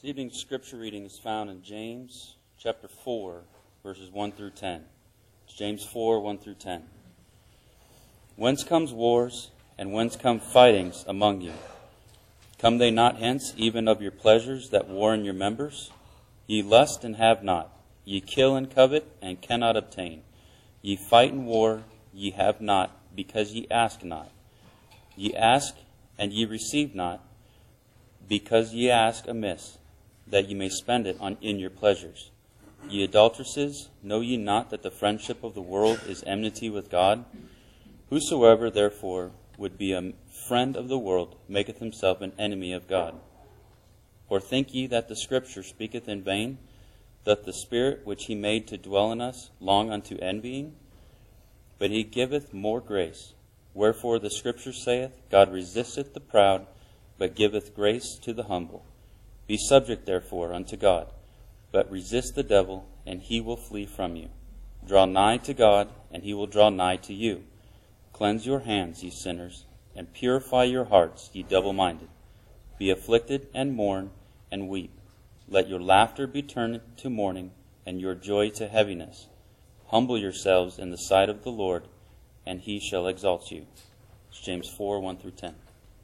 This evening's scripture reading is found in James chapter 4, verses 1 through 10. It's James 4, 1 through 10. Whence comes wars, and whence come fightings among you? Come they not hence even of your pleasures that war in your members? Ye lust and have not. Ye kill and covet, and cannot obtain. Ye fight and war, ye have not, because ye ask not. Ye ask, and ye receive not, because ye ask amiss, that ye may spend it in your pleasures. Ye adulteresses, know ye not that the friendship of the world is enmity with God? Whosoever therefore would be a friend of the world maketh himself an enemy of God. Or think ye that the Scripture speaketh in vain? Doth the Spirit which he made to dwell in us long unto envying? But he giveth more grace. Wherefore the Scripture saith, God resisteth the proud, but giveth grace to the humble. Be subject therefore unto God, but resist the devil, and he will flee from you. Draw nigh to God, and he will draw nigh to you. Cleanse your hands, ye sinners, and purify your hearts, ye double-minded. Be afflicted, and mourn, and weep. Let your laughter be turned to mourning, and your joy to heaviness. Humble yourselves in the sight of the Lord, and he shall exalt you. It's James 4, 1 through 10.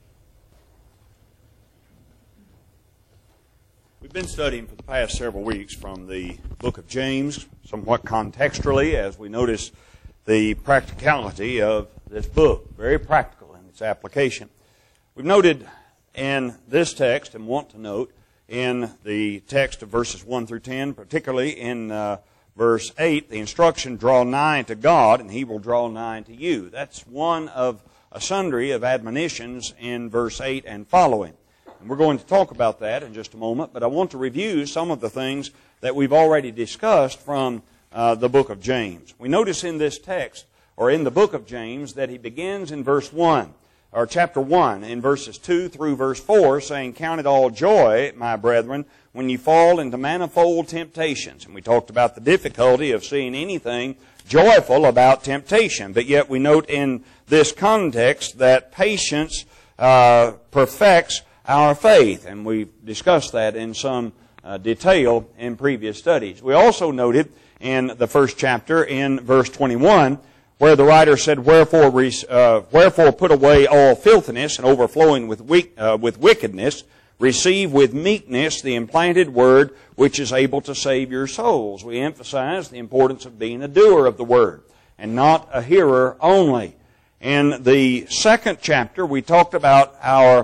We've been studying for the past several weeks from the book of James, somewhat contextually, as we notice the practicality of this book, very practical in its application. We've noted in this text, and want to note in the text of verses 1 through 10, particularly in verse 8, the instruction, draw nigh to God, and he will draw nigh to you. That's one of a sundry of admonitions in verse 8 and following. And we're going to talk about that in just a moment, but I want to review some of the things that we've already discussed from the book of James. We notice in this text, or in the book of James, that he begins in verse 1, or chapter 1, in verses 2 through verse 4, saying, Count it all joy, my brethren, when you fall into manifold temptations. And we talked about the difficulty of seeing anything joyful about temptation. But yet we note in this context that patience perfects our faith. And we've discussed that in some detail in previous studies. We also noted in the first chapter, in verse 21, where the writer said, Wherefore put away all filthiness and overflowing with wickedness, receive with meekness the implanted word which is able to save your souls. We emphasize the importance of being a doer of the word and not a hearer only. In the second chapter, we talked about our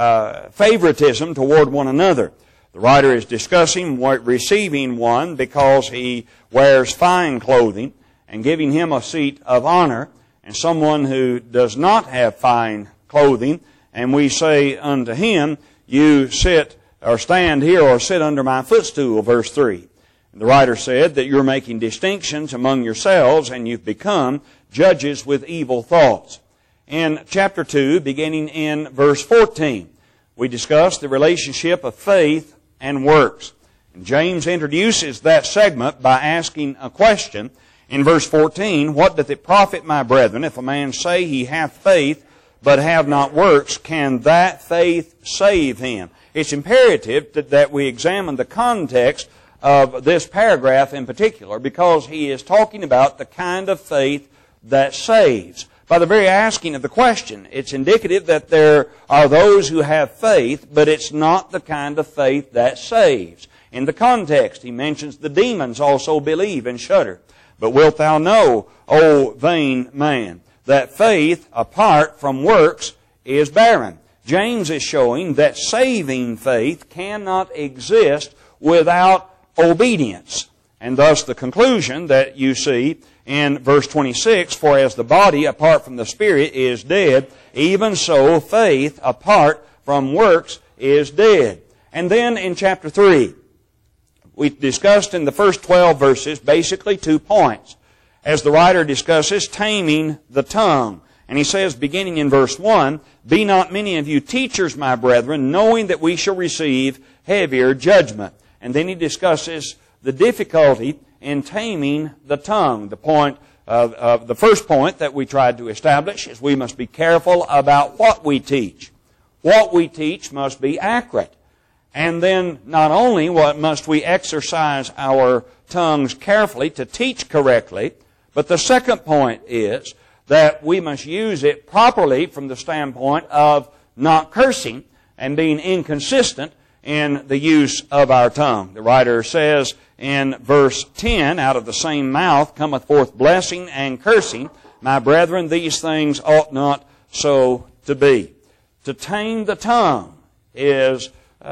favoritism toward one another. The writer is discussing receiving one because he wears fine clothing and giving him a seat of honor, and someone who does not have fine clothing, and we say unto him, you sit or stand here or sit under my footstool, verse 3. And the writer said that you're making distinctions among yourselves, and you've become judges with evil thoughts. In chapter 2, beginning in verse 14, we discussed the relationship of faith and works. And James introduces that segment by asking a question. In verse 14, what doth it profit, my brethren, if a man say he hath faith, but have not works? Can that faith save him? It's imperative that we examine the context of this paragraph in particular, because he is talking about the kind of faith that saves. By the very asking of the question, it's indicative that there are those who have faith, but it's not the kind of faith that saves. In the context, he mentions the demons also believe and shudder. But wilt thou know, O vain man, that faith apart from works is barren? James is showing that saving faith cannot exist without obedience. And thus the conclusion that you see in verse 26, for as the body apart from the Spirit is dead, even so faith apart from works is dead. And then in chapter 3, we discussed in the first 12 verses basically 2 points. As the writer discusses taming the tongue. And he says, beginning in verse 1, Be not many of you teachers, my brethren, knowing that we shall receive heavier judgment. And then he discusses the difficulty in taming the tongue. The first point that we tried to establish is we must be careful about what we teach. What we teach must be accurate. And then not only must we exercise our tongues carefully to teach correctly, but the second point is that we must use it properly from the standpoint of not cursing and being inconsistent in the use of our tongue. The writer says in verse 10, out of the same mouth cometh forth blessing and cursing. My brethren, these things ought not so to be. To tame the tongue is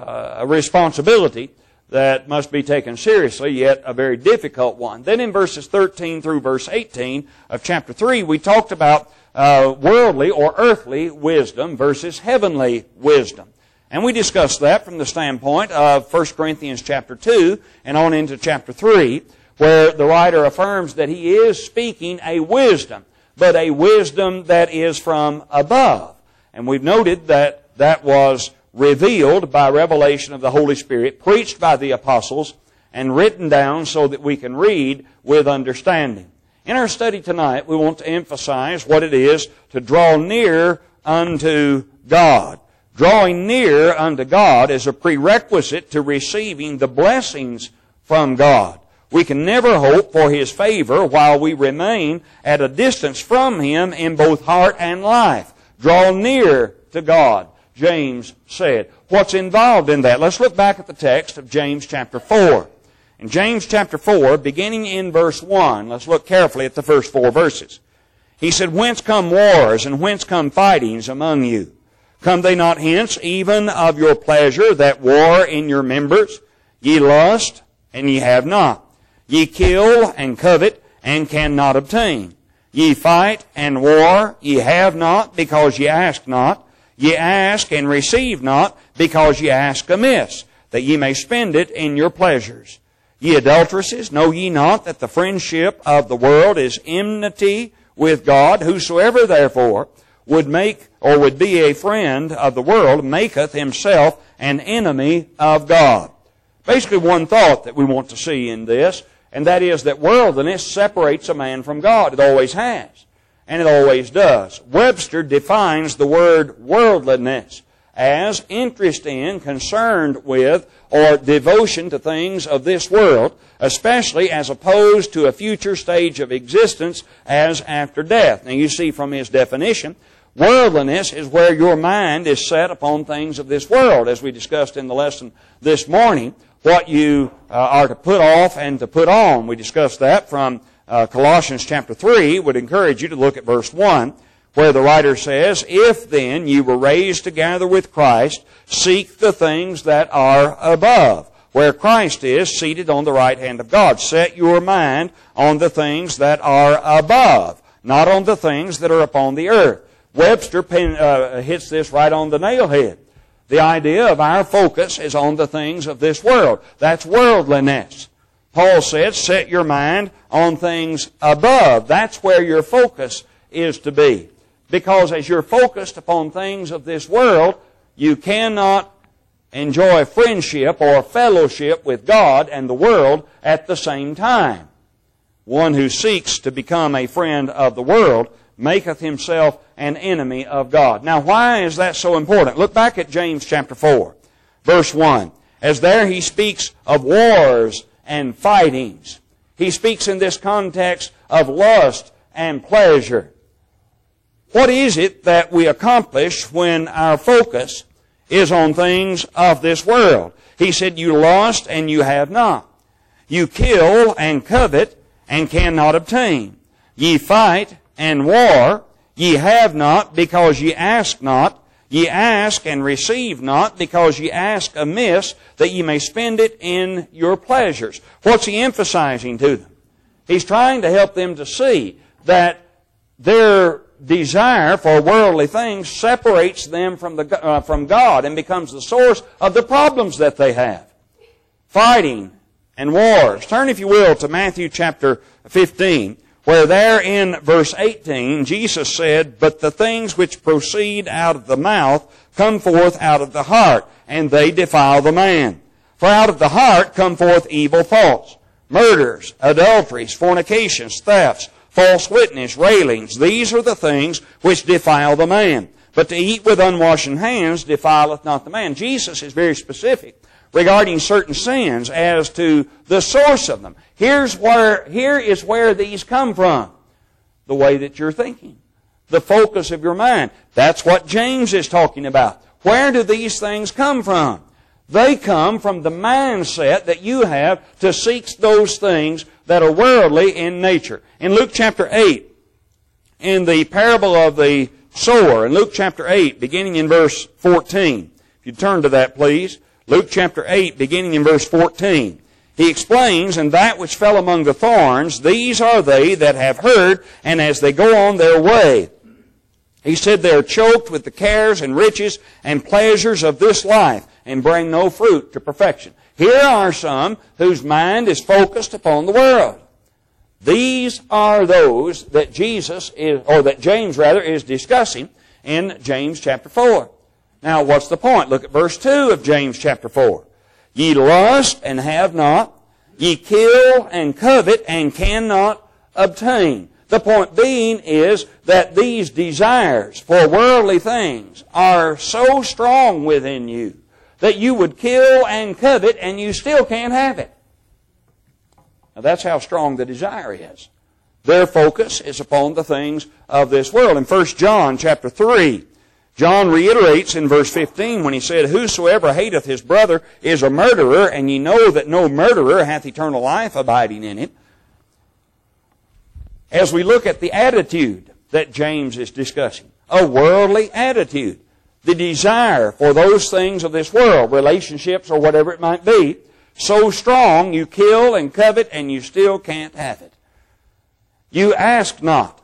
a responsibility that must be taken seriously, yet a very difficult one. Then in verses 13 through verse 18 of chapter 3, we talked about worldly or earthly wisdom versus heavenly wisdom. And we discussed that from the standpoint of 1 Corinthians chapter 2 and on into chapter 3, where the writer affirms that he is speaking a wisdom, but a wisdom that is from above. And we've noted that that was revealed by revelation of the Holy Spirit, preached by the apostles, and written down so that we can read with understanding. In our study tonight, we want to emphasize what it is to draw near unto God. Drawing near unto God is a prerequisite to receiving the blessings from God. We can never hope for His favor while we remain at a distance from Him in both heart and life. Draw near to God, James said. What's involved in that? Let's look back at the text of James chapter 4. In James chapter 4, beginning in verse 1, let's look carefully at the first 4 verses. He said, Whence come wars and whence come fightings among you? Come they not hence even of your pleasure that war in your members? Ye lust, and ye have not. Ye kill and covet, and cannot obtain. Ye fight and war, ye have not, because ye ask not. Ye ask and receive not, because ye ask amiss, that ye may spend it in your pleasures. Ye adulteresses, know ye not that the friendship of the world is enmity with God? Whosoever therefore would make or would be a friend of the world maketh himself an enemy of God. Basically one thought that we want to see in this, and that is that worldliness separates a man from God. It always has, and it always does. Webster defines the word worldliness as interest in, concerned with, or devotion to things of this world, especially as opposed to a future stage of existence as after death. Now you see from his definition, worldliness is where your mind is set upon things of this world, as we discussed in the lesson this morning, what you are to put off and to put on. We discussed that from Colossians chapter 3. Would encourage you to look at verse 1, where the writer says, If then you were raised together with Christ, seek the things that are above, where Christ is seated on the right hand of God. Set your mind on the things that are above, not on the things that are upon the earth. Webster hits this right on the nail head. The idea of our focus is on the things of this world. That's worldliness. Paul said, set your mind on things above. That's where your focus is to be. Because as you're focused upon things of this world, you cannot enjoy friendship or fellowship with God and the world at the same time. One who seeks to become a friend of the world maketh himself an enemy of God. Now, why is that so important? Look back at James chapter 4, verse 1. As there he speaks of wars and fightings. He speaks in this context of lust and pleasure. What is it that we accomplish when our focus is on things of this world? He said, you lust and you have not. You kill and covet and cannot obtain. Ye fight and war, ye have not, because ye ask not. Ye ask and receive not, because ye ask amiss, that ye may spend it in your pleasures. What's he emphasizing to them? He's trying to help them to see that their desire for worldly things separates them from God and becomes the source of the problems that they have. Fighting and wars. Turn, if you will, to Matthew chapter 15. Where there in verse 18, Jesus said, But the things which proceed out of the mouth come forth out of the heart, and they defile the man. For out of the heart come forth evil thoughts, murders, adulteries, fornications, thefts, false witness, railings. These are the things which defile the man. but to eat with unwashen hands defileth not the man. Jesus is very specific regarding certain sins as to the source of them. Here is where these come from. The way that you're thinking. The focus of your mind. That's what James is talking about. Where do these things come from? They come from the mindset that you have to seek those things that are worldly in nature. In Luke chapter 8, in the parable of the sower, in Luke chapter 8, beginning in verse 14. If you turn to that, please. Luke chapter 8, beginning in verse 14. He explains, and that which fell among the thorns, these are they that have heard, and as they go on their way. He said they are choked with the cares and riches and pleasures of this life, and bring no fruit to perfection. Here are some whose mind is focused upon the world. These are those that James is discussing in James chapter 4. Now, what's the point? Look at verse 2 of James chapter 4. Ye lust and have not. Ye kill and covet and cannot obtain. The point being is that these desires for worldly things are so strong within you that you would kill and covet and you still can't have it. Now that's how strong the desire is. Their focus is upon the things of this world. In 1 John chapter 3, John reiterates in verse 15 when he said, Whosoever hateth his brother is a murderer, and ye know that no murderer hath eternal life abiding in him. As we look at the attitude that James is discussing, a worldly attitude, the desire for those things of this world, relationships or whatever it might be, so strong you kill and covet and you still can't have it. You ask not.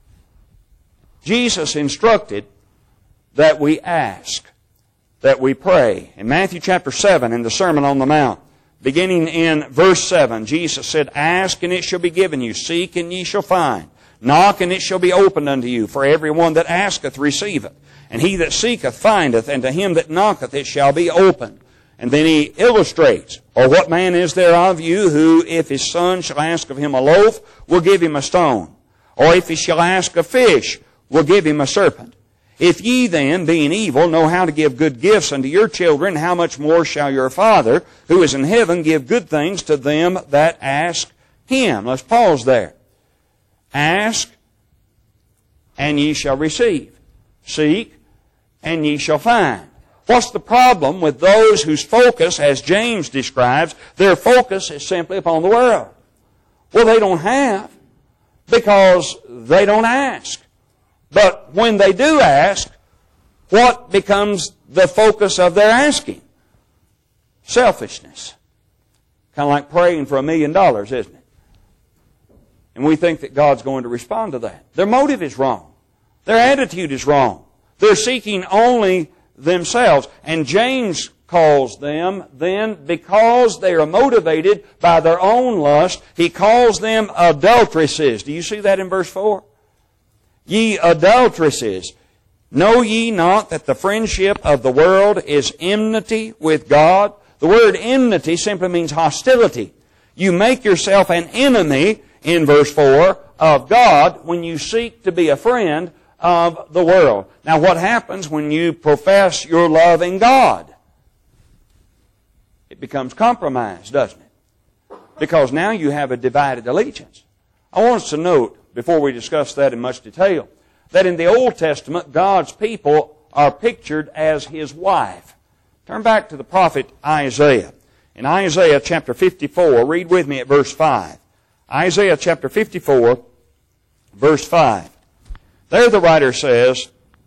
Jesus instructed that we ask, that we pray. In Matthew chapter 7, in the Sermon on the Mount, beginning in verse 7, Jesus said, Ask and it shall be given you. Seek and ye shall find. Knock and it shall be opened unto you. For every one that asketh receiveth. And he that seeketh findeth. And to him that knocketh it shall be opened. And then he illustrates, Or what man is there of you who, if his son shall ask of him a loaf, will give him a stone? Or if he shall ask a fish, will give him a serpent? If ye then, being evil, know how to give good gifts unto your children, how much more shall your Father, who is in heaven, give good things to them that ask him? Let's pause there. Ask, and ye shall receive. Seek, and ye shall find. What's the problem with those whose focus, as James describes, their focus is simply upon the world? Well, they don't have, because they don't ask. But when they do ask, what becomes the focus of their asking? Selfishness. Kind of like praying for $1 million, isn't it? And we think that God's going to respond to that. Their motive is wrong. Their attitude is wrong. They're seeking only themselves. And James calls them then, because they are motivated by their own lust, he calls them adulteresses. Do you see that in verse 4? Ye adulteresses, know ye not that the friendship of the world is enmity with God? The word enmity simply means hostility. You make yourself an enemy, in verse 4, of God when you seek to be a friend of the world. Now what happens when you profess your love in God? It becomes compromised, doesn't it? Because now you have a divided allegiance. I want us to note, before we discuss that in much detail, that in the Old Testament, God's people are pictured as His wife. Turn back to the prophet Isaiah. In Isaiah chapter 54, read with me at verse 5. Isaiah chapter 54, verse 5. There the writer says,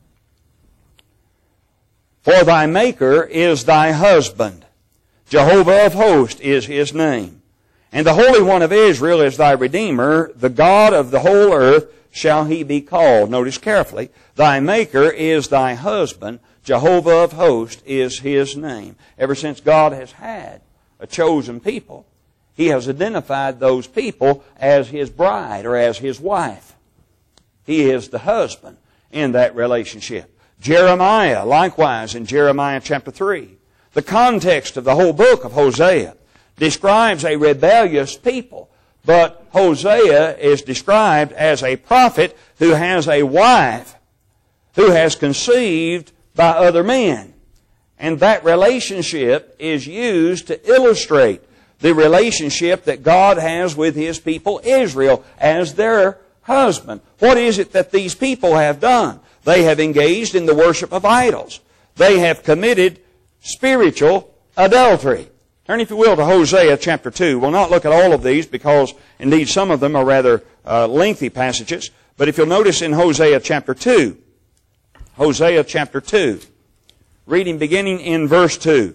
For thy Maker is thy husband. Jehovah of hosts is His name. And the Holy One of Israel is thy Redeemer. The God of the whole earth shall He be called. Notice carefully. Thy Maker is thy husband. Jehovah of hosts is His name. Ever since God has had a chosen people, He has identified those people as His bride or as His wife. He is the husband in that relationship. Jeremiah, likewise in Jeremiah chapter 3. The context of the whole book of Hosea describes a rebellious people. But Hosea is described as a prophet who has a wife who has conceived by other men. And that relationship is used to illustrate the relationship that God has with His people Israel as their husband. What is it that these people have done? They have engaged in the worship of idols. They have committed spiritual adultery. Turn, if you will, to Hosea chapter 2. We'll not look at all of these because, indeed, some of them are rather lengthy passages. But if you'll notice in Hosea chapter 2, Hosea chapter 2, reading beginning in verse 2.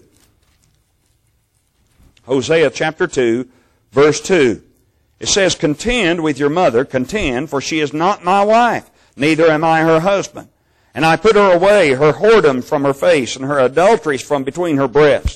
Hosea chapter 2, verse 2. It says, "Contend with your mother, contend, for she is not my wife, neither am I her husband. And I put her away, her whoredom from her face, and her adulteries from between her breasts.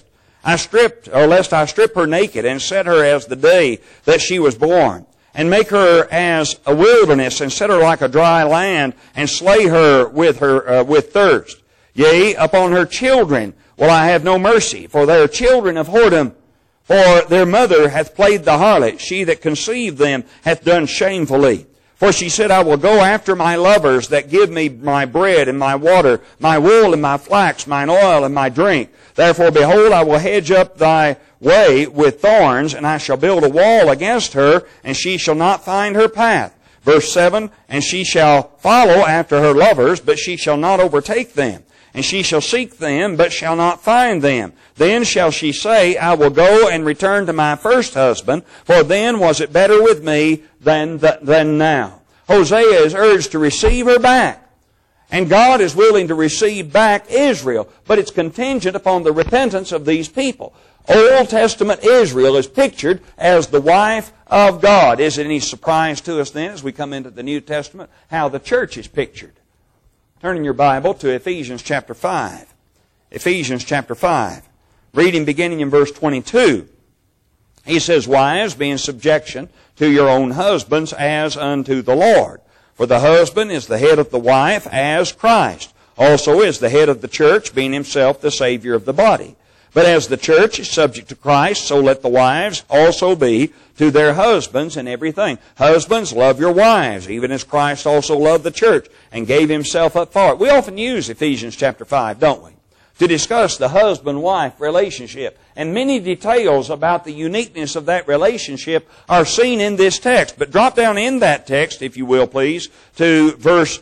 Lest I strip her naked, and set her as the day that she was born, and make her as a wilderness, and set her like a dry land, and slay her with thirst. Yea, upon her children will I have no mercy, for they are children of whoredom. For their mother hath played the harlot, she that conceived them hath done shamefully. For she said, I will go after my lovers that give me my bread and my water, my wool and my flax, mine oil and my drink. Therefore, behold, I will hedge up thy way with thorns, and I shall build a wall against her, and she shall not find her path." Verse 7, "And she shall follow after her lovers, but she shall not overtake them. And she shall seek them, but shall not find them. Then shall she say, I will go and return to my first husband, for then was it better with me than now." Hosea is urged to receive her back. And God is willing to receive back Israel, but it's contingent upon the repentance of these people. Old Testament Israel is pictured as the wife of God. Is it any surprise to us then, as we come into the New Testament, how the church is pictured? Turn in your Bible to Ephesians chapter 5. Ephesians chapter 5. Reading beginning in verse 22. He says, "Wives, be in subjection to your own husbands as unto the Lord. For the husband is the head of the wife, as Christ also is the head of the church, being himself the Savior of the body. But as the church is subject to Christ, so let the wives also be to their husbands in everything. Husbands, love your wives, even as Christ also loved the church and gave himself up for it." We often use Ephesians chapter 5, don't we, to discuss the husband-wife relationship. And many details about the uniqueness of that relationship are seen in this text. But drop down in that text, if you will, please, to verse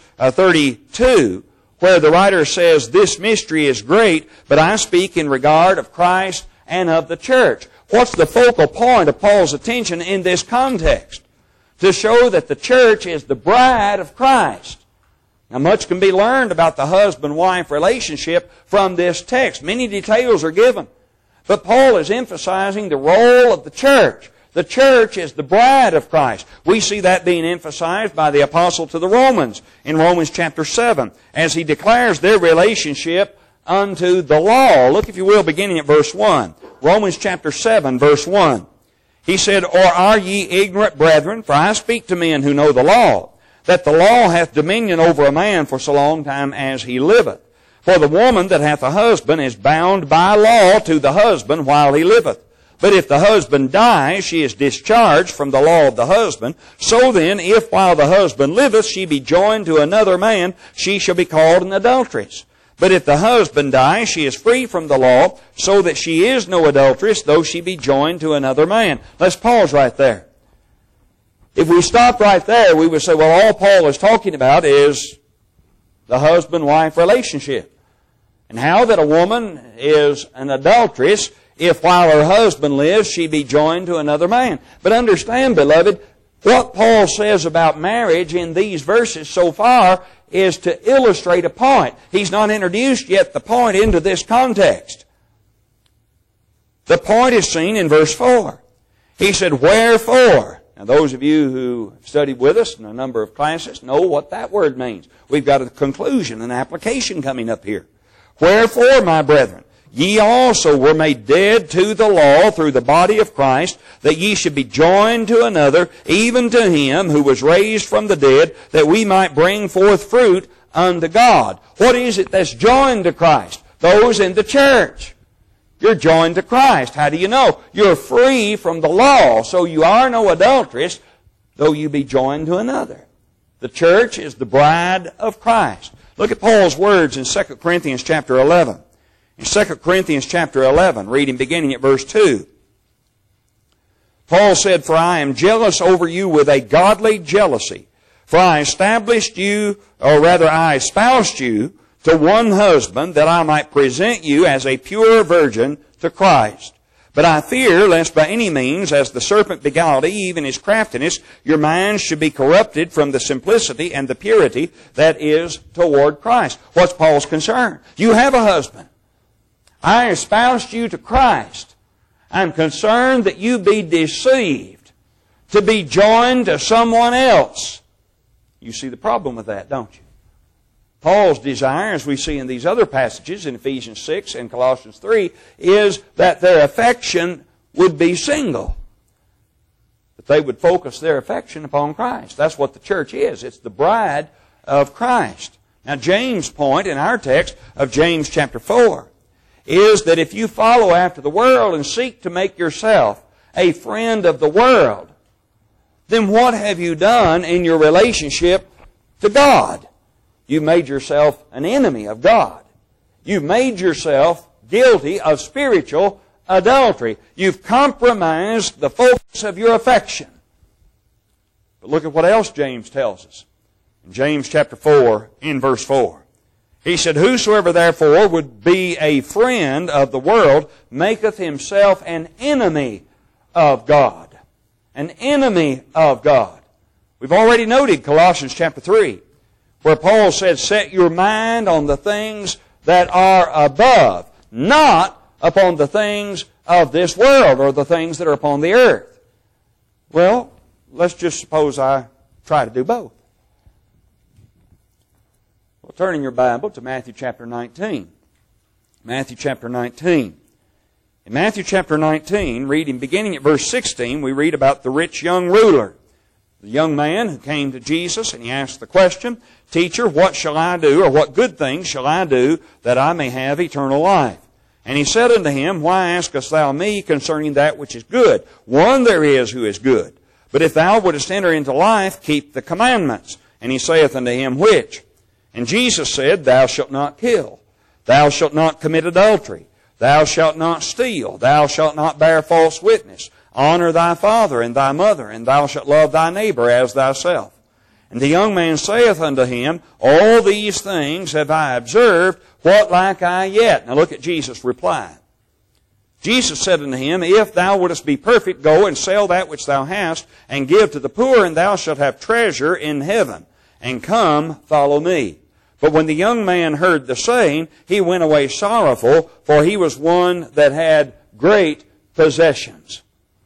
32, where the writer says, "This mystery is great, but I speak in regard of Christ and of the church." What's the focal point of Paul's attention in this context? To show that the church is the bride of Christ. Now, much can be learned about the husband-wife relationship from this text. Many details are given. But Paul is emphasizing the role of the church. The church is the bride of Christ. We see that being emphasized by the apostle to the Romans in Romans chapter 7, as he declares their relationship unto the law. Look, if you will, beginning at verse 1. Romans chapter 7, verse 1. He said, "Or are ye ignorant, brethren? For I speak to men who know the law, that the law hath dominion over a man for so long time as he liveth. For the woman that hath a husband is bound by law to the husband while he liveth. But if the husband die, she is discharged from the law of the husband. So then, if while the husband liveth she be joined to another man, she shall be called an adulteress. But if the husband die, she is free from the law, so that she is no adulteress, though she be joined to another man." Let's pause right there. If we stopped right there, we would say, well, all Paul is talking about is the husband-wife relationship. And how that a woman is an adulteress if while her husband lives she be joined to another man. But understand, beloved, what Paul says about marriage in these verses so far is to illustrate a point. He's not introduced yet the point into this context. The point is seen in verse 4. He said, "Wherefore?" Now those of you who studied with us in a number of classes know what that word means. We've got a conclusion, an application coming up here. "Wherefore, my brethren, ye also were made dead to the law through the body of Christ, that ye should be joined to another, even to him who was raised from the dead, that we might bring forth fruit unto God." What is it that's joined to Christ? Those in the church. You're joined to Christ. How do you know? You're free from the law, so you are no adulteress, though you be joined to another. The church is the bride of Christ. Look at Paul's words in 2 Corinthians chapter 11. In 2 Corinthians chapter 11, reading beginning at verse 2. Paul said, "For I am jealous over you with a godly jealousy. For I established you, or rather I espoused you to one husband, that I might present you as a pure virgin to Christ. But I fear, lest by any means, as the serpent beguiled Eve in his craftiness, your minds should be corrupted from the simplicity and the purity that is toward Christ." What's Paul's concern? You have a husband. I espoused you to Christ. I'm concerned that you be deceived, to be joined to someone else. You see the problem with that, don't you? Paul's desire, as we see in these other passages in Ephesians 6 and Colossians 3, is that their affection would be single. That they would focus their affection upon Christ. That's what the church is. It's the bride of Christ. Now, James' point in our text of James chapter 4 is that if you follow after the world and seek to make yourself a friend of the world, then what have you done in your relationship to God? You've made yourself an enemy of God. You've made yourself guilty of spiritual adultery. You've compromised the focus of your affection. But look at what else James tells us. In James chapter 4, in verse 4. He said, "Whosoever therefore would be a friend of the world maketh himself an enemy of God." An enemy of God. We've already noted Colossians chapter 3, where Paul said, "Set your mind on the things that are above, not upon the things of this world or the things that are upon the earth." Well, let's just suppose I try to do both. Well, turn in your Bible to Matthew chapter 19. Matthew chapter 19. In Matthew chapter 19, reading beginning at verse 16, we read about the rich young ruler. The young man who came to Jesus and he asked the question, "Teacher, what shall I do, or what good things shall I do that I may have eternal life?" And he said unto him, "Why askest thou me concerning that which is good? One there is who is good. But if thou wouldest enter into life, keep the commandments." And he saith unto him, "Which?" And Jesus said, "Thou shalt not kill. Thou shalt not commit adultery. Thou shalt not steal. Thou shalt not bear false witness. Honor thy father and thy mother, and thou shalt love thy neighbor as thyself." And the young man saith unto him, "All these things have I observed. What lack I yet?" Now look at Jesus' reply. Jesus said unto him, "If thou wouldest be perfect, go and sell that which thou hast, and give to the poor, and thou shalt have treasure in heaven. And come, follow me." But when the young man heard the saying, he went away sorrowful, for he was one that had great possessions.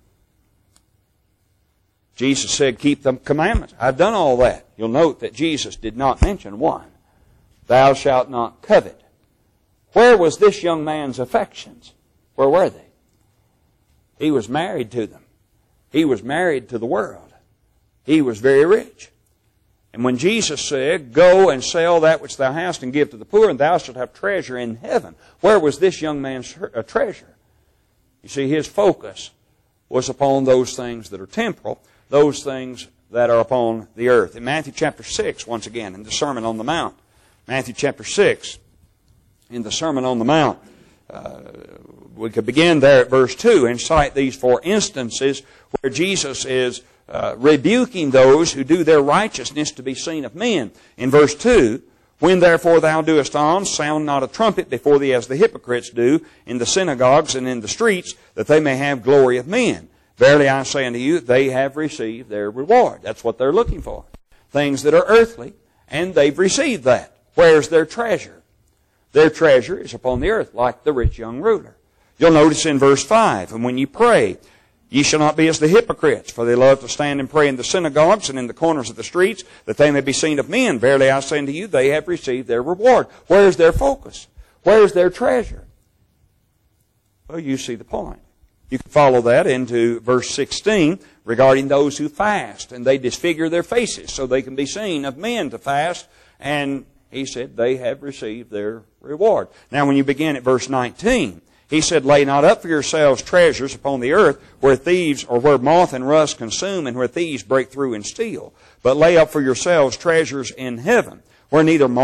Jesus said, "Keep the commandments." I've done all that. You'll note that Jesus did not mention one. "Thou shalt not covet." Where was this young man's affections? Where were they? He was married to them. He was married to the world. He was very rich. And when Jesus said, "Go and sell that which thou hast and give to the poor, and thou shalt have treasure in heaven," where was this young man's treasure? You see, his focus was upon those things that are temporal, those things that are upon the earth. In Matthew chapter 6, once again, in the Sermon on the Mount, Matthew chapter 6, in the Sermon on the Mount, we could begin there at verse 2 and cite these 4 instances where Jesus is rebuking those who do their righteousness to be seen of men. In verse 2, "When therefore thou doest alms, sound not a trumpet before thee as the hypocrites do in the synagogues and in the streets, that they may have glory of men. Verily I say unto you, they have received their reward." That's what they're looking for. Things that are earthly, and they've received that. Where's their treasure? Their treasure is upon the earth, like the rich young ruler. You'll notice in verse 5, "And when ye pray, ye shall not be as the hypocrites, for they love to stand and pray in the synagogues and in the corners of the streets, that they may be seen of men. Verily I say unto you, they have received their reward." Where's their focus? Where's their treasure? Well, you see the point. You can follow that into verse 16 regarding those who fast, and they disfigure their faces so they can be seen of men to fast, and he said they have received their reward. Now when you begin at verse 19, he said, "Lay not up for yourselves treasures upon the earth, where thieves, or where moth and rust consume, and where thieves break through and steal. But lay up for yourselves treasures in heaven, where neither moth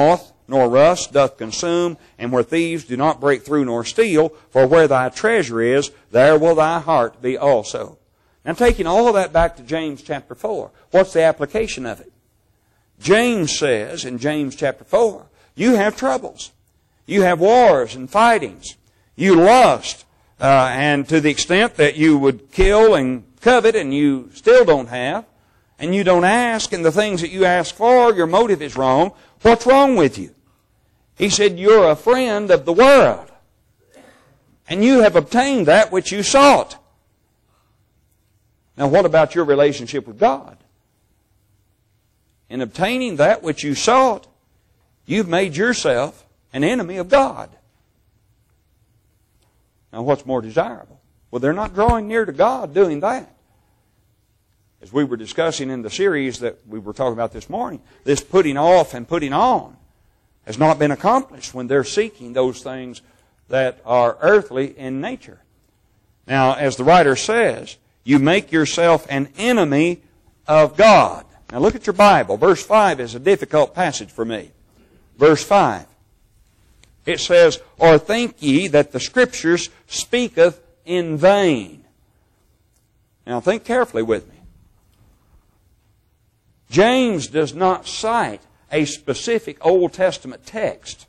nor rust doth consume, and where thieves do not break through nor steal. For where thy treasure is, there will thy heart be also. Now, taking all of that back to James chapter 4, what's the application of it? James says in James chapter 4, you have troubles. You have wars and fightings. You lust, and to the extent that you would kill and covet and you still don't have, and you don't ask, and the things that you ask for, your motive is wrong. What's wrong with you? He said, you're a friend of the world, and you have obtained that which you sought. Now, what about your relationship with God? In obtaining that which you sought, you've made yourself an enemy of God. Now, what's more desirable? Well, they're not drawing near to God doing that. As we were discussing in the series that we were talking about this morning, this putting off and putting on has not been accomplished when they're seeking those things that are earthly in nature. Now, as the writer says, you make yourself an enemy of God. Now look at your Bible. Verse 5 is a difficult passage for me. Verse 5. It says, or think ye that the Scriptures speaketh in vain. Now think carefully with me. James does not cite a specific Old Testament text.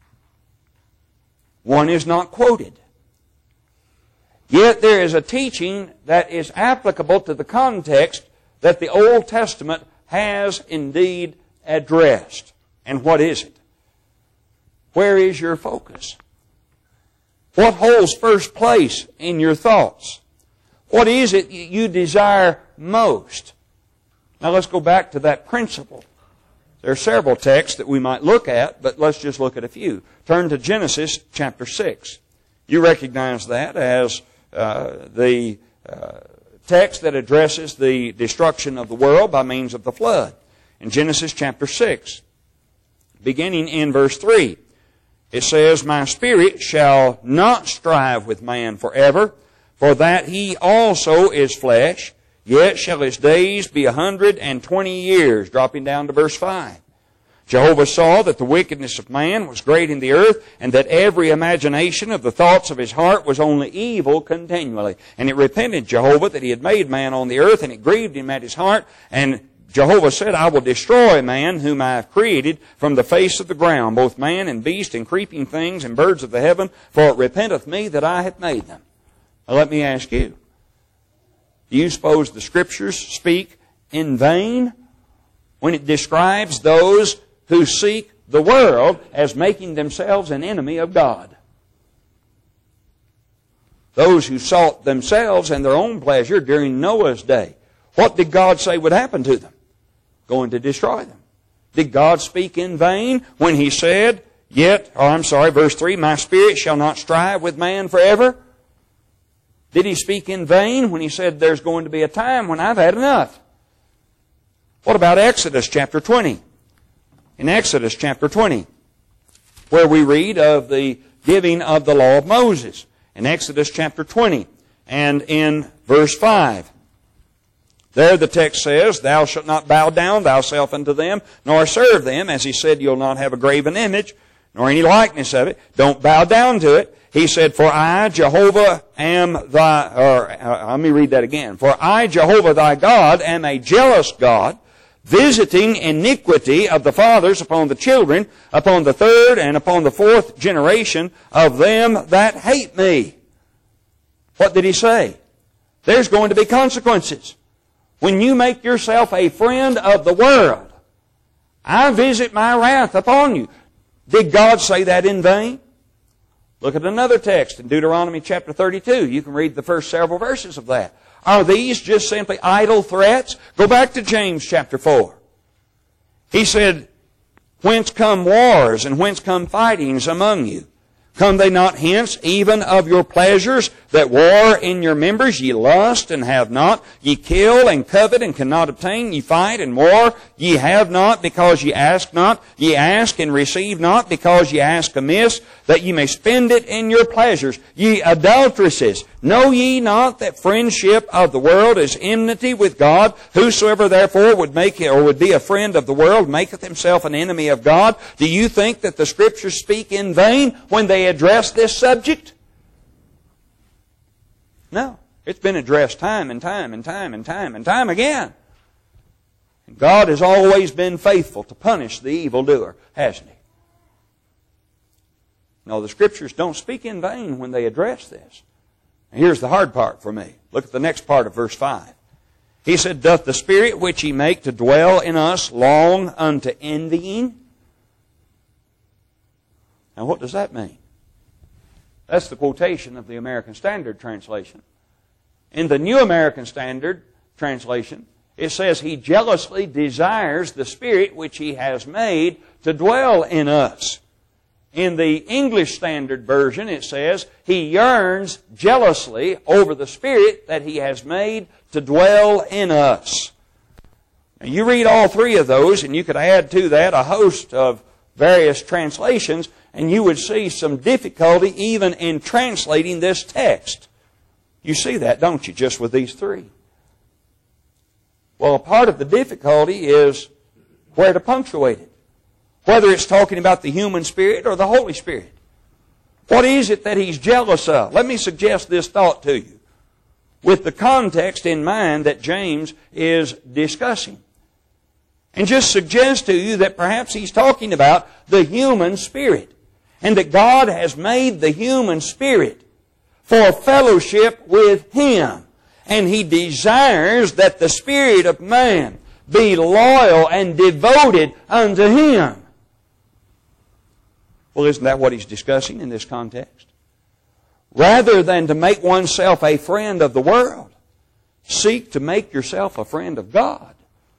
One is not quoted. Yet there is a teaching that is applicable to the context that the Old Testament has indeed addressed. And what is it? Where is your focus? What holds first place in your thoughts? What is it you desire most? Now let's go back to that principle. There are several texts that we might look at, but let's just look at a few. Turn to Genesis chapter 6. You recognize that as the text that addresses the destruction of the world by means of the flood. In Genesis chapter 6, beginning in verse 3, it says, my spirit shall not strive with man forever, for that he also is flesh, yet shall his days be 120 years. Dropping down to verse 5. Jehovah saw that the wickedness of man was great in the earth, and that every imagination of the thoughts of his heart was only evil continually. And it repented Jehovah that he had made man on the earth, and it grieved him at his heart. And Jehovah said, I will destroy man whom I have created from the face of the ground, both man and beast and creeping things and birds of the heaven, for it repenteth me that I have made them. Now let me ask you, do you suppose the Scriptures speak in vain when it describes those who seek the world as making themselves an enemy of God? Those who sought themselves and their own pleasure during Noah's day. What did God say would happen to them? Going to destroy them. Did God speak in vain when He said, verse 3, my spirit shall not strive with man forever? Did He speak in vain when He said there's going to be a time when I've had enough? What about Exodus chapter 20? In Exodus chapter 20, where we read of the giving of the law of Moses. In Exodus chapter 20 and in verse 5. There the text says, thou shalt not bow down thyself unto them, nor serve them. As He said, you'll not have a graven image, nor any likeness of it. Don't bow down to it. He said, for I, Jehovah, am let me read that again. For I, Jehovah thy God, am a jealous God, visiting iniquity of the fathers upon the children, upon the third and upon the fourth generation of them that hate me. What did He say? There's going to be consequences. When you make yourself a friend of the world, I visit my wrath upon you. Did God say that in vain? Look at another text in Deuteronomy chapter 32. You can read the first several verses of that. Are these just simply idle threats? Go back to James chapter 4. He said, whence come wars and whence come fightings among you? Come they not hence even of your pleasures that war in your members? Ye lust and have not. Ye kill and covet and cannot obtain. Ye fight and war. Ye have not because ye ask not. Ye ask and receive not because ye ask amiss, that ye may spend it in your pleasures. Ye adulteresses, Know ye not that friendship of the world is enmity with God? Whosoever therefore would make or would be a friend of the world maketh himself an enemy of God. Do you think that the Scriptures speak in vain when they address this subject? No. It's been addressed time and time and time and time and time again. And God has always been faithful to punish the evildoer, hasn't He? No, the Scriptures don't speak in vain when they address this. Here's the hard part for me. Look at the next part of verse 5. He said, Doth the Spirit which He make to dwell in us long unto envying? Now what does that mean? That's the quotation of the American Standard Translation. In the New American Standard Translation, it says, He jealously desires the Spirit which He has made to dwell in us. In the English Standard Version, it says, He yearns jealously over the Spirit that He has made to dwell in us. Now, you read all three of those, and you could add to that a host of various translations, and you would see some difficulty even in translating this text. You see that, don't you, just with these three? Well, a part of the difficulty is where to punctuate it. Whether it's talking about the human spirit or the Holy Spirit. What is it that He's jealous of? Let me suggest this thought to you with the context in mind that James is discussing. And just suggest to you that perhaps he's talking about the human spirit. And that God has made the human spirit for fellowship with Him. And He desires that the spirit of man be loyal and devoted unto Him. Well, isn't that what he's discussing in this context? Rather than to make oneself a friend of the world, seek to make yourself a friend of God.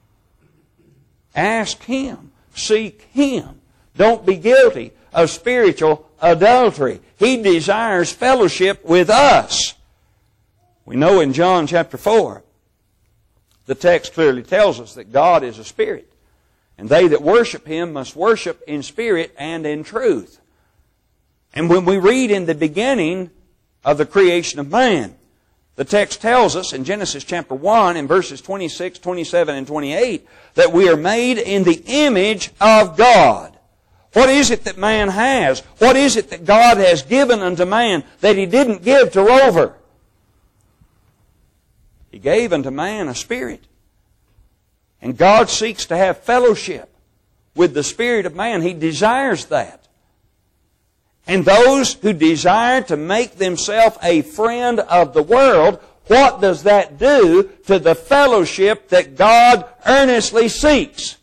Ask Him. Seek Him. Don't be guilty of spiritual adultery. He desires fellowship with us. We know in John chapter 4, the text clearly tells us that God is a spirit. And they that worship Him must worship in spirit and in truth. And when we read in the beginning of the creation of man, the text tells us in Genesis chapter 1 in verses 26, 27, and 28 that we are made in the image of God. What is it that man has? What is it that God has given unto man that He didn't give to Rover? He gave unto man a spirit. And God seeks to have fellowship with the spirit of man. He desires that. And those who desire to make themselves a friend of the world, what does that do to the fellowship that God earnestly seeks?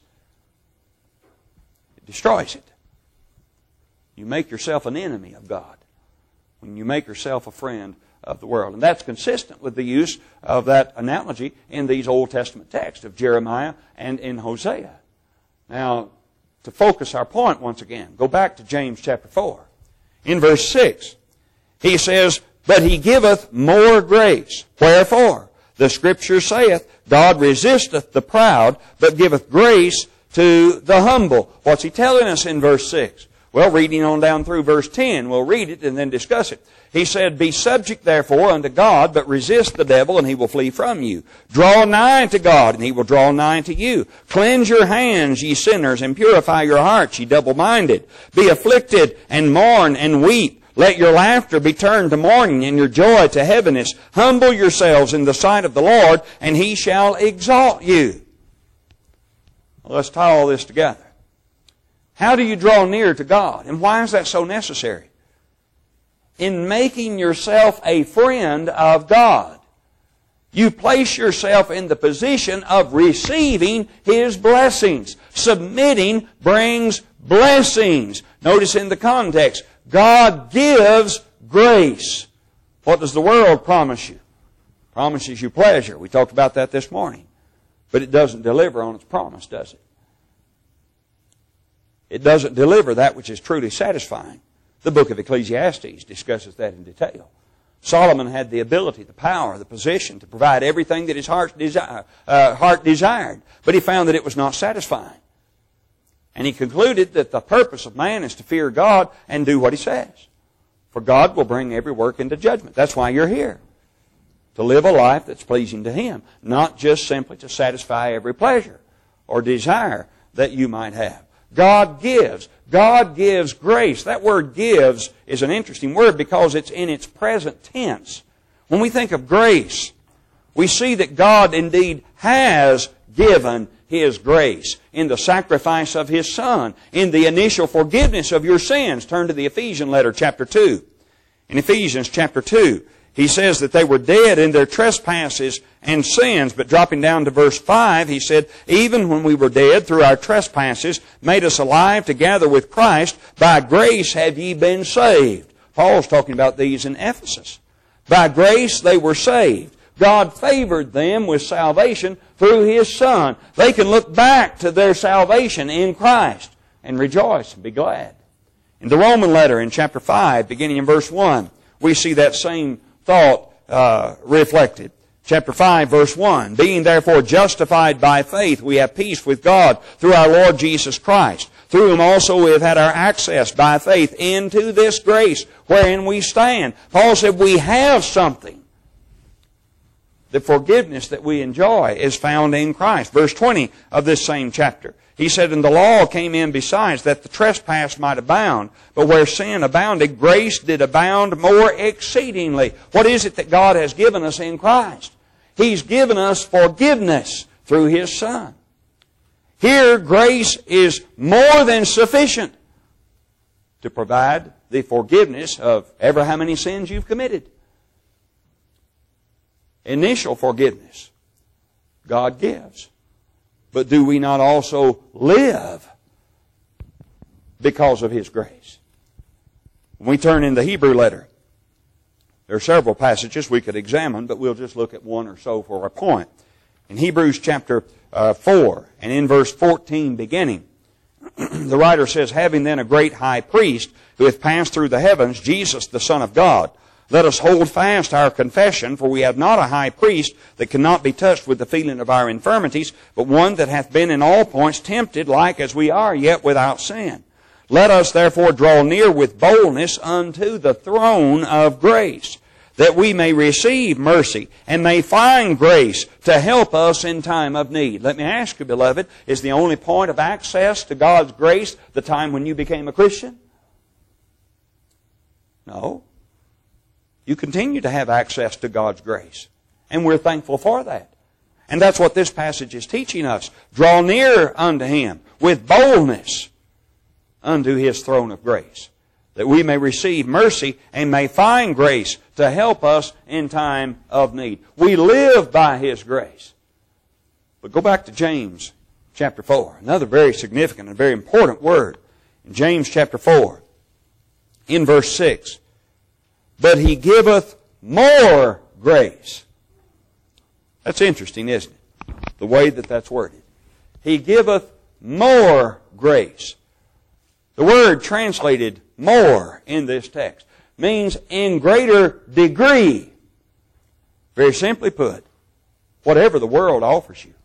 It destroys it. You make yourself an enemy of God when you make yourself a friend of the world. And that's consistent with the use of that analogy in these Old Testament texts of Jeremiah and in Hosea. Now, to focus our point once again, go back to James chapter 4. In verse 6, he says, But He giveth more grace. Wherefore? The Scripture saith, God resisteth the proud, but giveth grace to the humble. What's He telling us in verse 6? Well, reading on down through verse 10, we'll read it and then discuss it. He said, Be subject therefore unto God, but resist the devil, and he will flee from you. Draw nigh to God, and He will draw nigh to you. Cleanse your hands, ye sinners, and purify your hearts, ye double-minded. Be afflicted, and mourn, and weep. Let your laughter be turned to mourning, and your joy to heaviness. Humble yourselves in the sight of the Lord, and He shall exalt you. Well, let's tie all this together. How do you draw near to God? And why is that so necessary? In making yourself a friend of God, you place yourself in the position of receiving His blessings. Submitting brings blessings. Notice in the context, God gives grace. What does the world promise you? It promises you pleasure. We talked about that this morning. But it doesn't deliver on its promise, does it? It doesn't deliver that which is truly satisfying. The book of Ecclesiastes discusses that in detail. Solomon had the ability, the power, the position to provide everything that his heart desired. But he found that it was not satisfying. And he concluded that the purpose of man is to fear God and do what He says. For God will bring every work into judgment. That's why you're here. to live a life that's pleasing to Him, not just simply to satisfy every pleasure or desire that you might have. God gives. God gives grace. That word gives is an interesting word because it's in its present tense. When we think of grace, we see that God indeed has given His grace in the sacrifice of His Son, in the initial forgiveness of your sins. Turn to the Ephesians letter, chapter 2. In Ephesians chapter 2, he says that they were dead in their trespasses and sins. But dropping down to verse 5, he said, even when we were dead through our trespasses, made us alive together with Christ. By grace have ye been saved. Paul's talking about these in Ephesus. By grace they were saved. God favored them with salvation through His Son. They can look back to their salvation in Christ and rejoice and be glad. In the Roman letter in chapter 5, beginning in verse 1, we see that same thought reflected. Chapter 5, verse 1, being therefore justified by faith, we have peace with God through our Lord Jesus Christ, through whom also we have had our access by faith into this grace wherein we stand. Paul said we have something. The forgiveness that we enjoy is found in Christ. Verse 20 of this same chapter. He said, and the law came in besides, that the trespass might abound. But where sin abounded, grace did abound more exceedingly. What is it that God has given us in Christ? He's given us forgiveness through His Son. Here, grace is more than sufficient to provide the forgiveness of ever how many sins you've committed. Initial forgiveness God gives. But do we not also live because of His grace? When we turn in the Hebrew letter, there are several passages we could examine, but we'll just look at one or so for a point. In Hebrews chapter 4, and in verse 14 beginning, the writer says, having then a great high priest who hath passed through the heavens, Jesus the Son of God, let us hold fast our confession, for we have not a high priest that cannot be touched with the feeling of our infirmities, but one that hath been in all points tempted like as we are, yet without sin. Let us therefore draw near with boldness unto the throne of grace, that we may receive mercy and may find grace to help us in time of need. Let me ask you, beloved, is the only point of access to God's grace the time when you became a Christian? No. You continue to have access to God's grace. And we're thankful for that. And that's what this passage is teaching us. Draw near unto Him with boldness unto His throne of grace, that we may receive mercy and may find grace to help us in time of need. We live by His grace. But go back to James chapter 4. Another very significant and very important word. In James chapter 4, in verse 6. But He giveth more grace. That's interesting, isn't it? The way that that's worded. He giveth more grace. The word translated more in this text means in greater degree. Very simply put, whatever the world offers you,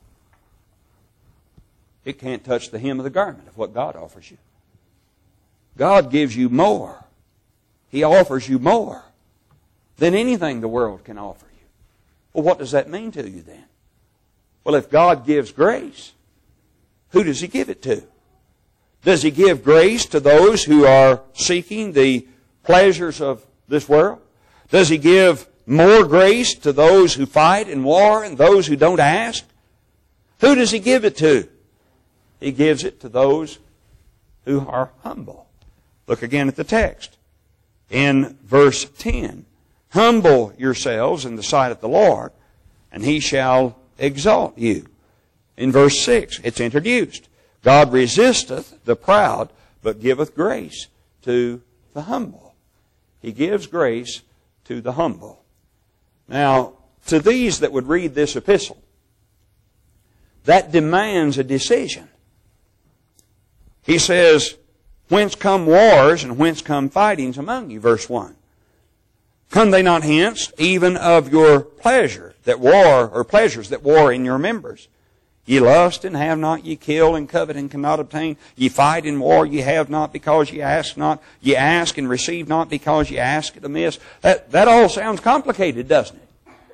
it can't touch the hem of the garment of what God offers you. God gives you more. He offers you more than anything the world can offer you. Well, what does that mean to you then? Well, if God gives grace, who does He give it to? Does He give grace to those who are seeking the pleasures of this world? Does He give more grace to those who fight in war and those who don't ask? Who does He give it to? He gives it to those who are humble. Look again at the text. In verse 10, humble yourselves in the sight of the Lord, and He shall exalt you. In verse 6, it's introduced. God resisteth the proud, but giveth grace to the humble. He gives grace to the humble. Now, to these that would read this epistle, that demands a decision. He says, whence come wars and whence come fightings among you? Verse 1. Come they not hence, even of your pleasure that war, or pleasures that war in your members? Ye lust and have not, ye kill and covet and cannot obtain. Ye fight in war, ye have not because ye ask not. Ye ask and receive not because ye ask it amiss. That all sounds complicated, doesn't it?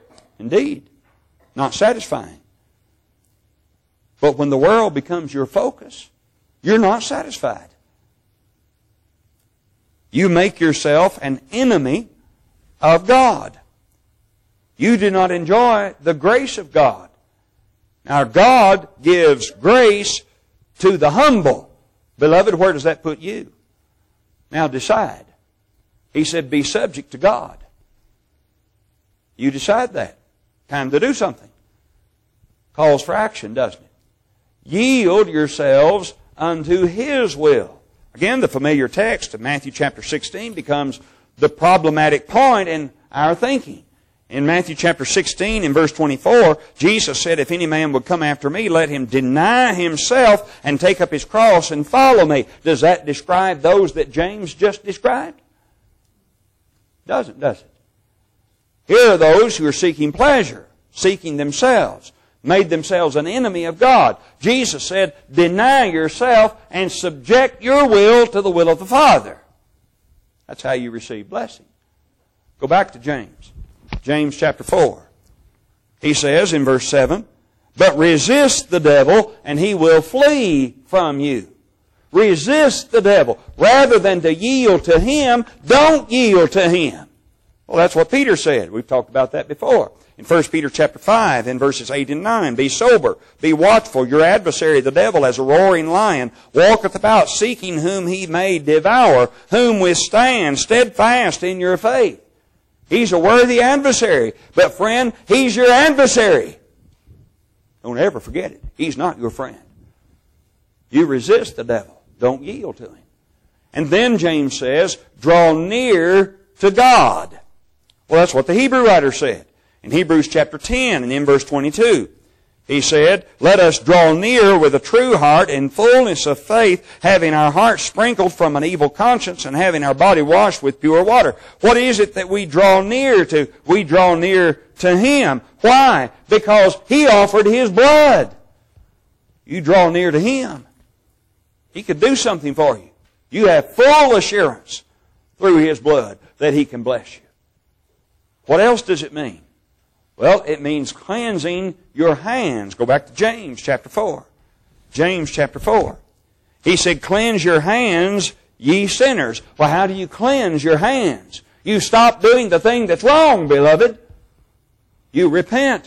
Indeed. Not satisfying. But when the world becomes your focus, you're not satisfied. You make yourself an enemy of God. You do not enjoy the grace of God. Now, God gives grace to the humble. Beloved, where does that put you? Now decide. He said, be subject to God. You decide that. Time to do something. Calls for action, doesn't it? Yield yourselves unto His will. Again, the familiar text of Matthew chapter 16 becomes the problematic point in our thinking. In Matthew chapter 16, in verse 24, Jesus said, if any man would come after me, let him deny himself and take up his cross and follow me. Does that describe those that James just described? Doesn't, does it? Here are those who are seeking pleasure, seeking themselves, made themselves an enemy of God. Jesus said, deny yourself and subject your will to the will of the Father. That's how you receive blessing. Go back to James. James chapter 4. He says in verse 7, but resist the devil and he will flee from you. Resist the devil. Rather than to yield to him, don't yield to him. Well, that's what Peter said. We've talked about that before. In 1 Peter chapter 5, in verses 8 and 9, be sober, be watchful. Your adversary, the devil, as a roaring lion, walketh about, seeking whom he may devour, whom withstand steadfast in your faith. He's a worthy adversary. But friend, he's your adversary. Don't ever forget it. He's not your friend. You resist the devil. Don't yield to him. And then James says, draw near to God. Well, that's what the Hebrew writer said. In Hebrews chapter 10 and in verse 22, he said, let us draw near with a true heart in fullness of faith, having our hearts sprinkled from an evil conscience and having our body washed with pure water. What is it that we draw near to? We draw near to Him. Why? Because He offered His blood. You draw near to Him. He could do something for you. You have full assurance through His blood that He can bless you. What else does it mean? Well, it means cleansing your hands. Go back to James chapter 4. James chapter 4. He said, cleanse your hands, ye sinners. Well, how do you cleanse your hands? You stop doing the thing that's wrong, beloved. You repent.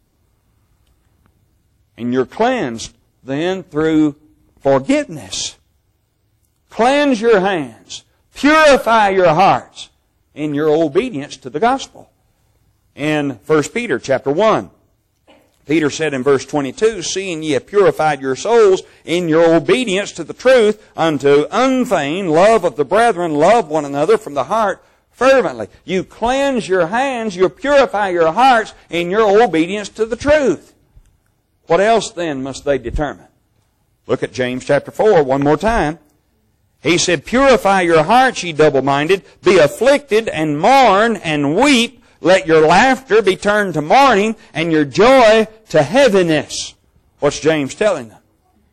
And you're cleansed then through forgiveness. Cleanse your hands. Purify your hearts in your obedience to the gospel. In 1 Peter chapter 1, Peter said in verse 22, seeing ye have purified your souls in your obedience to the truth unto unfeigned love of the brethren, love one another from the heart fervently. You cleanse your hands, you purify your hearts in your obedience to the truth. What else then must they determine? Look at James chapter 4 one more time. He said, purify your hearts, ye double-minded, be afflicted and mourn and weep. Let your laughter be turned to mourning and your joy to heaviness. What's James telling them?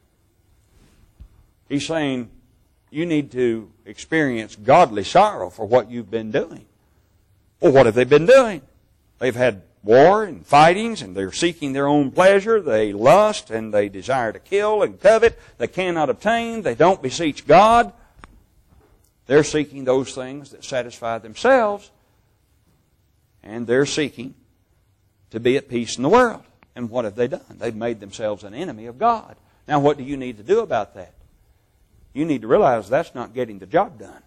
He's saying you need to experience godly sorrow for what you've been doing. Well, what have they been doing? They've had war and fightings and they're seeking their own pleasure. They lust and they desire to kill and covet. They cannot obtain. They don't beseech God. They're seeking those things that satisfy themselves. And they're seeking to be at peace in the world. And what have they done? They've made themselves an enemy of God. Now, what do you need to do about that? You need to realize that's not getting the job done.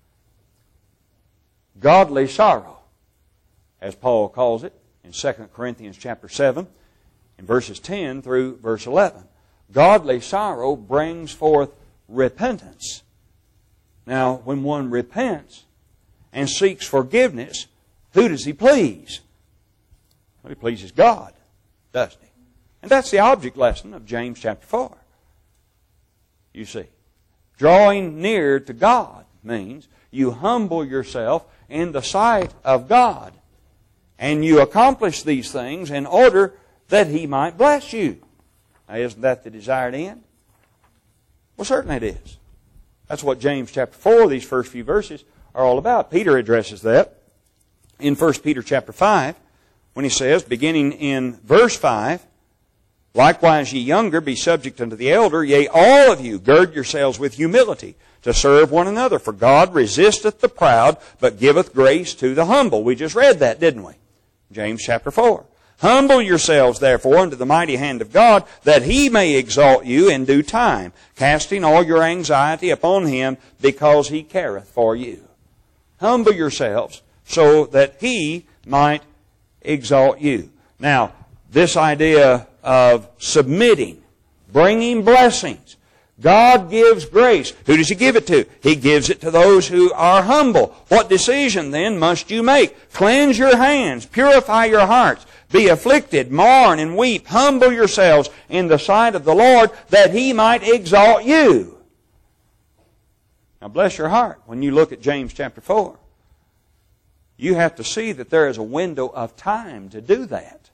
Godly sorrow, as Paul calls it in 2 Corinthians chapter 7, in verses 10 through verse 11. Godly sorrow brings forth repentance. Now, when one repents and seeks forgiveness, who does he please? Well, he pleases God, doesn't he? And that's the object lesson of James chapter 4. You see, drawing near to God means you humble yourself in the sight of God. And you accomplish these things in order that He might bless you. Now, isn't that the desired end? Well, certainly it is. That's what James chapter 4, these first few verses, are all about. Peter addresses that in 1 Peter chapter 5, when he says, beginning in verse 5, likewise ye younger, be subject unto the elder, yea, all of you, gird yourselves with humility to serve one another. For God resisteth the proud, but giveth grace to the humble. We just read that, didn't we? James chapter 4. Humble yourselves, therefore, unto the mighty hand of God, that He may exalt you in due time, casting all your anxiety upon Him, because He careth for you. Humble yourselves, so that He might exalt you. Now, this idea of submitting, bringing blessings. God gives grace. Who does He give it to? He gives it to those who are humble. What decision then must you make? Cleanse your hands, purify your hearts, be afflicted, mourn and weep, humble yourselves in the sight of the Lord, that He might exalt you. Now bless your heart when you look at James chapter 4. You have to see that there is a window of time to do that.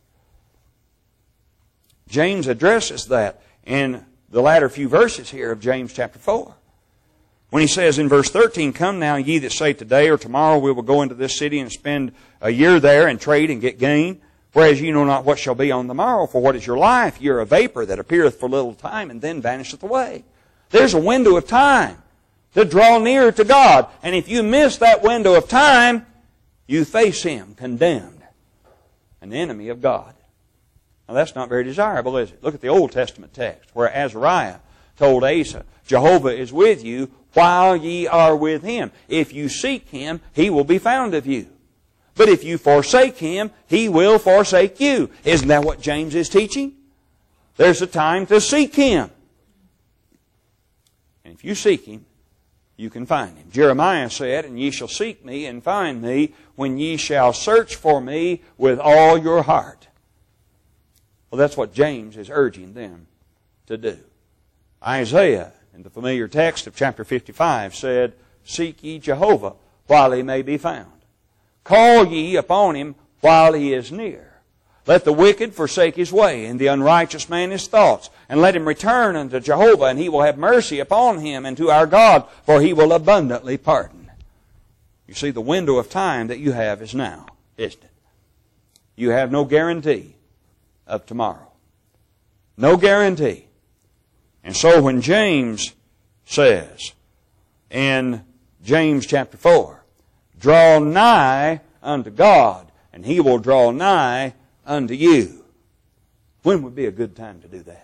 James addresses that in the latter few verses here of James chapter 4. When he says in verse 13, Come now, ye that say today or tomorrow we will go into this city and spend a year there and trade and get gain, whereas ye know not what shall be on the morrow, for what is your life? Ye are a vapor that appeareth for a little time and then vanisheth away. There's a window of time to draw near to God. And if you miss that window of time, you face Him condemned, an enemy of God. Now that's not very desirable, is it? Look at the Old Testament text where Azariah told Asa, Jehovah is with you while ye are with Him. If you seek Him, He will be found of you. But if you forsake Him, He will forsake you. Isn't that what James is teaching? There's a time to seek Him. And if you seek Him, you can find Him. Jeremiah said, And ye shall seek me and find me when ye shall search for me with all your heart. Well, that's what James is urging them to do. Isaiah, in the familiar text of chapter 55, said, Seek ye Jehovah while He may be found. Call ye upon Him while He is near. Let the wicked forsake his way, and the unrighteous man his thoughts. And let him return unto Jehovah, and He will have mercy upon him, and to our God, for He will abundantly pardon. You see, the window of time that you have is now, isn't it? You have no guarantee of tomorrow. No guarantee. And so when James says in James chapter 4, Draw nigh unto God, and He will draw nigh unto you. When would be a good time to do that?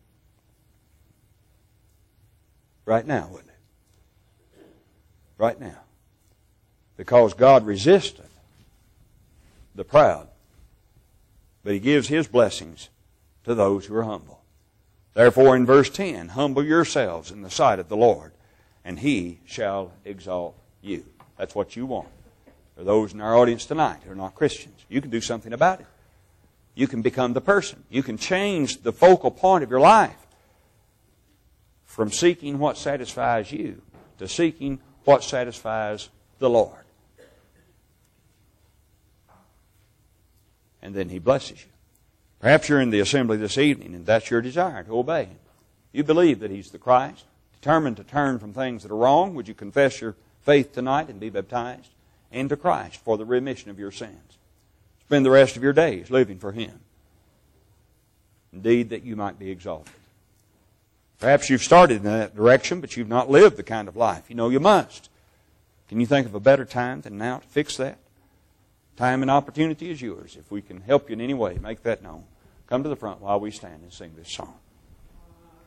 Right now, wouldn't it? Right now. Because God resisteth the proud, but He gives His blessings to those who are humble. Therefore, in verse 10, Humble yourselves in the sight of the Lord, and He shall exalt you. That's what you want. For those in our audience tonight who are not Christians, you can do something about it. You can become the person. You can change the focal point of your life from seeking what satisfies you to seeking what satisfies the Lord. And then He blesses you. Perhaps you're in the assembly this evening and that's your desire, to obey Him. You believe that He's the Christ, determined to turn from things that are wrong. Would you confess your faith tonight and be baptized into Christ for the remission of your sins? Spend the rest of your days living for Him. Indeed, that you might be exalted. Perhaps you've started in that direction, but you've not lived the kind of life you know you must. Can you think of a better time than now to fix that? Time and opportunity is yours. If we can help you in any way, make that known. Come to the front while we stand and sing this song.